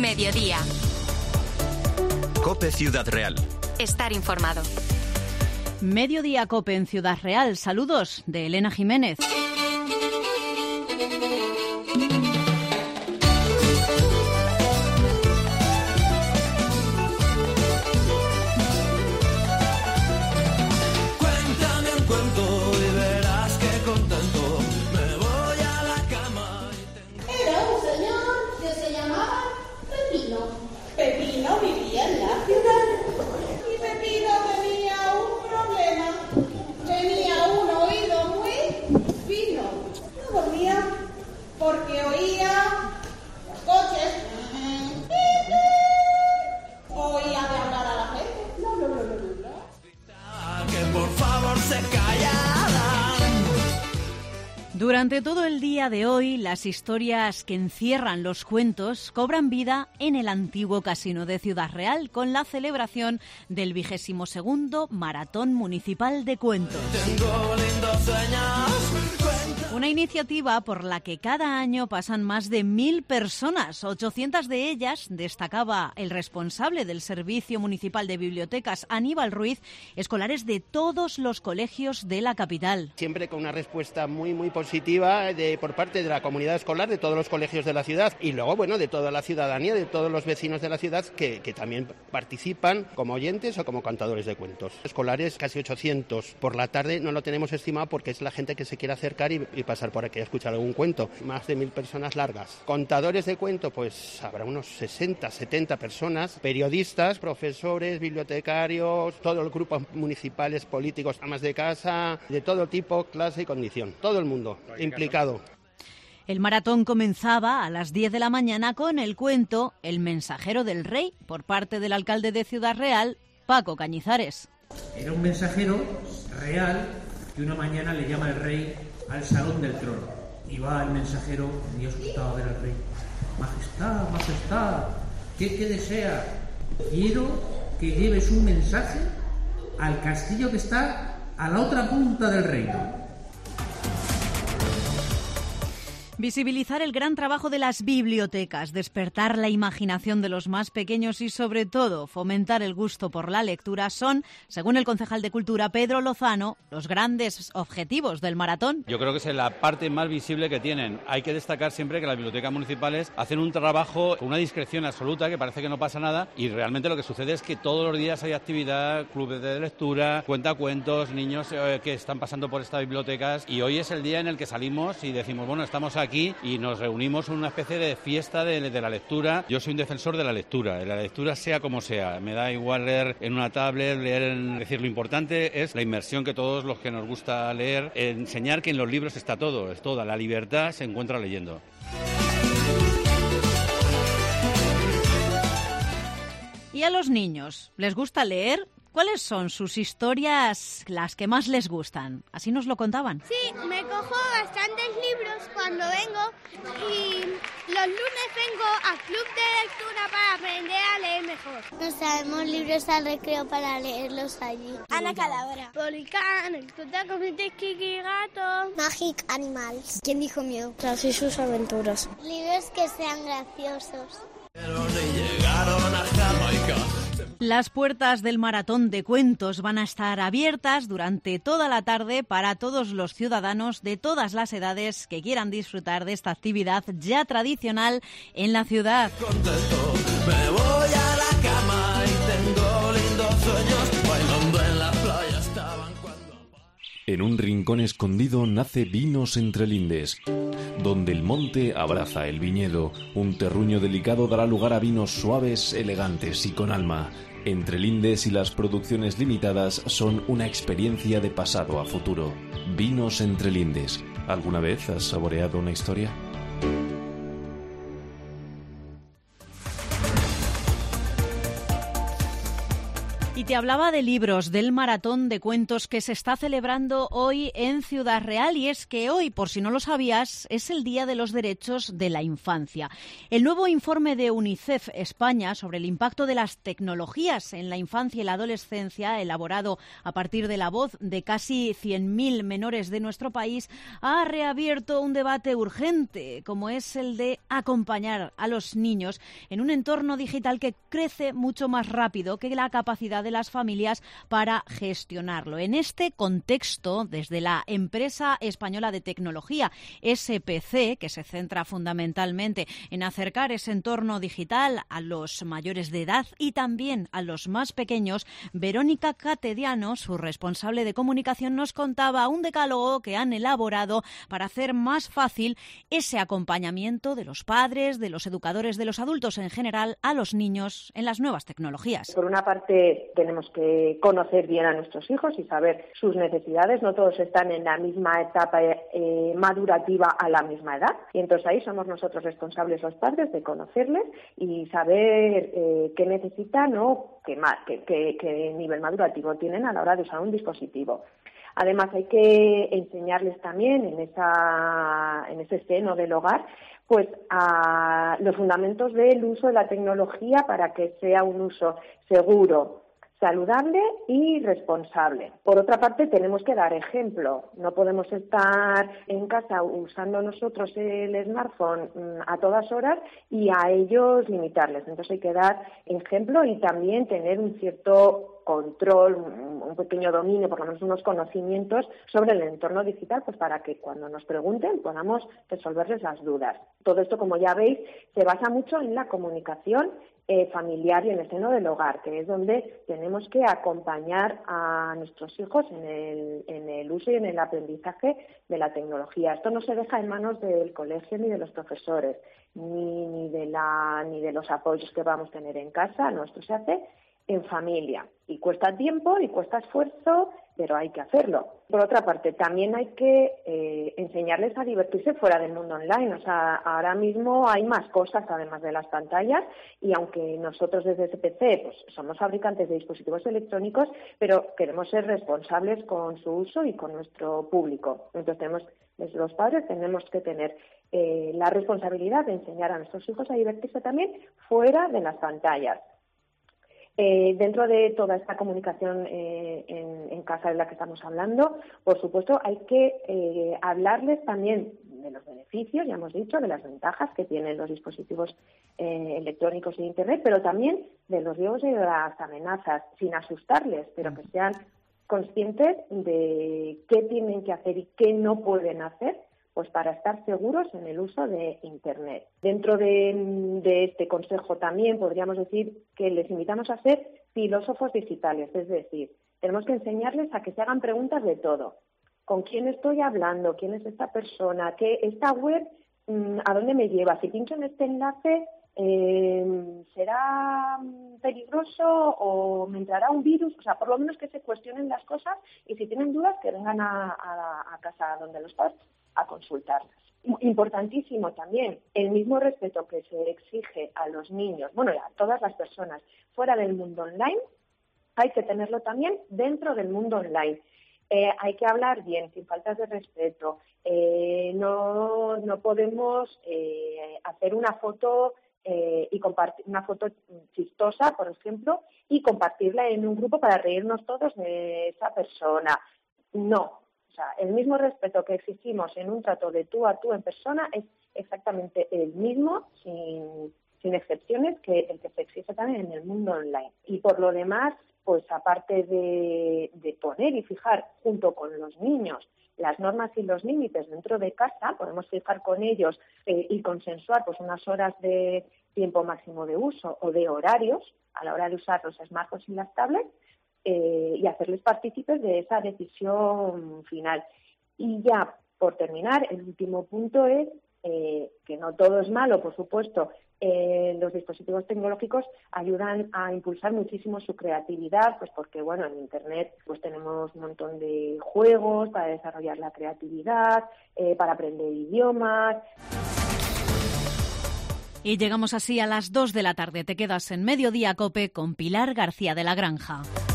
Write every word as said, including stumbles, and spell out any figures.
Mediodía. COPE Ciudad Real. Estar informado. Mediodía COPE en Ciudad Real. Saludos de Elena Jiménez. Porque oía los coches, oía de hablar a la gente. No, no, no, no, no. Que por favor se callaran. Durante todo el día de hoy, las historias que encierran los cuentos cobran vida en el antiguo casino de Ciudad Real con la celebración del vigésimo segundo Maratón Municipal de Cuentos. Tengo lindos sueños. Una iniciativa por la que cada año pasan más de mil personas, ochocientas de ellas, destacaba el responsable del Servicio Municipal de Bibliotecas, Aníbal Ruiz, escolares de todos los colegios de la capital. Siempre con una respuesta muy, muy positiva de, por parte de la comunidad escolar, de todos los colegios de la ciudad y luego, bueno, de toda la ciudadanía, de todos los vecinos de la ciudad que, que también participan como oyentes o como cantadores de cuentos. Escolares casi ochocientos. Por la tarde no lo tenemos estimado porque es la gente que se quiere acercar y, y pasar por aquí a escuchar algún cuento. Más de mil personas largas. Contadores de cuento, pues habrá unos sesenta, setenta personas. Periodistas, profesores, bibliotecarios, todos los grupos municipales, políticos, amas de casa, de todo tipo, clase y condición. Todo el mundo implicado. El maratón comenzaba a las diez de la mañana con el cuento El mensajero del rey, por parte del alcalde de Ciudad Real, Paco Cañizares. Era un mensajero real que una mañana le llama el rey al salón del trono. Y va el mensajero, muy asustado a ver al rey. Majestad, majestad, ¿qué, qué desea? Quiero que lleves un mensaje al castillo que está a la otra punta del reino. Visibilizar el gran trabajo de las bibliotecas, despertar la imaginación de los más pequeños y, sobre todo, fomentar el gusto por la lectura son, según el concejal de Cultura, Pedro Lozano, los grandes objetivos del maratón. Yo creo que es la parte más visible que tienen. Hay que destacar siempre que las bibliotecas municipales hacen un trabajo con una discreción absoluta, que parece que no pasa nada, y realmente lo que sucede es que todos los días hay actividad, clubes de lectura, cuentacuentos, niños eh, que están pasando por estas bibliotecas, y hoy es el día en el que salimos y decimos, bueno, estamos aquí y nos reunimos en una especie de fiesta de, de la lectura. Yo soy un defensor de la lectura, de la lectura sea como sea. Me da igual leer en una tablet, leer en... Es decir, lo importante es la inmersión que todos los que nos gusta leer, enseñar que en los libros está todo, es toda. La libertad se encuentra leyendo. ¿Y a los niños les gusta leer? ¿Cuáles son sus historias las que más les gustan? Así nos lo contaban. Sí, me cojo bastantes libros cuando vengo y los lunes vengo al club de lectura para aprender a leer mejor. Nos traemos libros al recreo para leerlos allí. Ana Cadabra, Policán, el club de comités Kiki Gato, Magic Animals. ¿Quién dijo miedo? Tras y sus aventuras. Libros que sean graciosos. Pero ni llegaron a Jamaica. Las puertas del maratón de cuentos van a estar abiertas durante toda la tarde para todos los ciudadanos de todas las edades que quieran disfrutar de esta actividad ya tradicional en la ciudad. Contento, me voy a la cama y tengo lindos sueños, bailando en la playa estaban cuando... En un rincón escondido nace Vinos Entre Lindes, donde el monte abraza el viñedo. Un terruño delicado dará lugar a vinos suaves, elegantes y con alma. Entre Lindes y las producciones limitadas son una experiencia de pasado a futuro. Vinos Entre Lindes. ¿Alguna vez has saboreado una historia? Y te hablaba de libros, del maratón de cuentos que se está celebrando hoy en Ciudad Real, y es que hoy, por si no lo sabías, es el Día de los Derechos de la Infancia. El nuevo informe de UNICEF España sobre el impacto de las tecnologías en la infancia y la adolescencia, elaborado a partir de la voz de casi cien mil menores de nuestro país, ha reabierto un debate urgente, como es el de acompañar a los niños en un entorno digital que crece mucho más rápido que la capacidad de las familias para gestionarlo. En este contexto, desde la empresa española de tecnología S P C, que se centra fundamentalmente en acercar ese entorno digital a los mayores de edad y también a los más pequeños, Verónica Catediano, su responsable de comunicación, nos contaba un decálogo que han elaborado para hacer más fácil ese acompañamiento de los padres, de los educadores, de los adultos en general, a los niños en las nuevas tecnologías. Por una parte, tenemos que conocer bien a nuestros hijos y saber sus necesidades. No todos están en la misma etapa eh, madurativa a la misma edad. Y entonces ahí somos nosotros responsables, los padres, de conocerles y saber eh, qué necesitan o qué, qué, qué, qué nivel madurativo tienen a la hora de usar un dispositivo. Además, hay que enseñarles también en, esa, en ese seno del hogar pues a los fundamentos del uso de la tecnología para que sea un uso seguro, saludable y responsable. Por otra parte, tenemos que dar ejemplo. No podemos estar en casa usando nosotros el smartphone a todas horas y a ellos limitarles. Entonces hay que dar ejemplo y también tener un cierto control, un pequeño dominio, por lo menos unos conocimientos sobre el entorno digital, pues para que cuando nos pregunten podamos resolverles las dudas. Todo esto, como ya veis, se basa mucho en la comunicación eh, familiar y en el seno del hogar, que es donde tenemos que acompañar a nuestros hijos en el, en el uso y en el aprendizaje de la tecnología. Esto no se deja en manos del colegio ni de los profesores, ni, ni, de, la, ni de los apoyos que vamos a tener en casa. No, esto se hace en familia y cuesta tiempo y cuesta esfuerzo, pero hay que hacerlo. Por otra parte, también hay que eh, enseñarles a divertirse fuera del mundo online. O sea, ahora mismo hay más cosas además de las pantallas y aunque nosotros desde S P C pues, somos fabricantes de dispositivos electrónicos, pero queremos ser responsables con su uso y con nuestro público. Entonces tenemos, desde los padres tenemos que tener eh, la responsabilidad de enseñar a nuestros hijos a divertirse también fuera de las pantallas. Eh, dentro de toda esta comunicación eh, en, en casa de la que estamos hablando, por supuesto, hay que eh, hablarles también de los beneficios, ya hemos dicho, de las ventajas que tienen los dispositivos eh, electrónicos e Internet, pero también de los riesgos y de las amenazas, sin asustarles, pero que sean conscientes de qué tienen que hacer y qué no pueden hacer, pues para estar seguros en el uso de Internet. Dentro de, de este consejo también podríamos decir que les invitamos a ser filósofos digitales, es decir, tenemos que enseñarles a que se hagan preguntas de todo. ¿Con quién estoy hablando? ¿Quién es esta persona? ¿Qué, esta web a dónde me lleva? Si pincho en este enlace, eh, ¿será peligroso o me entrará un virus? O sea, por lo menos que se cuestionen las cosas y si tienen dudas que vengan a, a, a casa donde los padres a consultarlas. Importantísimo también, el mismo respeto que se exige a los niños, bueno, a todas las personas fuera del mundo online, hay que tenerlo también dentro del mundo online. Eh, hay que hablar bien, sin faltas de respeto. Eh, no, no podemos eh, hacer una foto eh, y compartir una foto chistosa, por ejemplo, y compartirla en un grupo para reírnos todos de esa persona. No. O sea, el mismo respeto que exigimos en un trato de tú a tú en persona es exactamente el mismo, sin, sin excepciones, que el que se exige también en el mundo online. Y por lo demás, pues aparte de, de poner y fijar junto con los niños las normas y los límites dentro de casa, podemos fijar con ellos eh, y consensuar pues unas horas de tiempo máximo de uso o de horarios a la hora de usar los smartphones y las tablets, Eh, y hacerles partícipes de esa decisión final. Y ya, por terminar, el último punto es eh, que no todo es malo, por supuesto. Eh, los dispositivos tecnológicos ayudan a impulsar muchísimo su creatividad, pues porque, bueno, en Internet pues tenemos un montón de juegos para desarrollar la creatividad, eh, para aprender idiomas. Y llegamos así a las dos de la tarde. Te quedas en Mediodía Cope con Pilar García de la Granja.